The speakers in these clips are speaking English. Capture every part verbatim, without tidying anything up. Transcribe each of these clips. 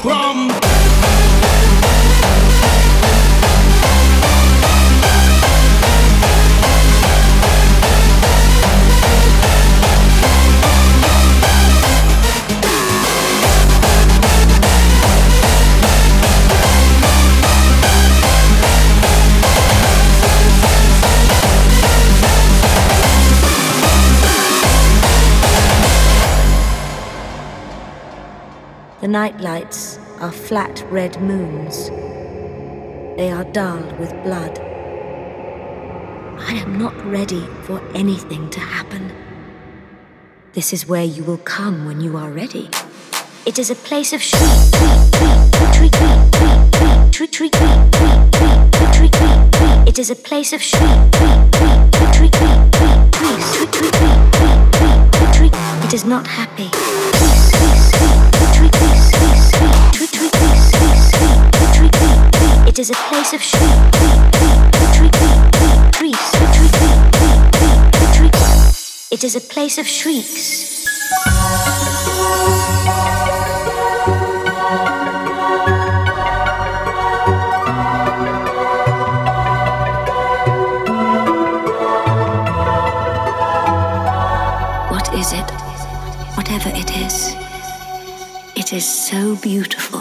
from. The night lights are flat red moons. They are dull with blood. I am not ready for anything to happen. This is where you will come when you are ready. It is a place of shriek, shriek, shriek, shriek, shriek, shriek, shriek, shriek, shriek, shriek, shriek. It is a place of shriek, shriek, shriek, shriek, shriek, shriek, shriek, shriek, shriek. It is not happy. It is a place of shriek, it is a place of shrieks. What is it? Whatever it is, it is so beautiful.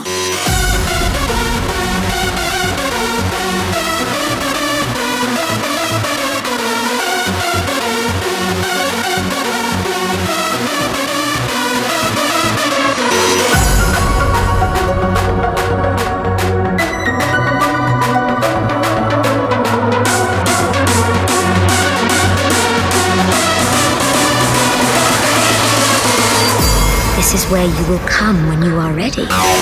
This is where you will come when you are ready.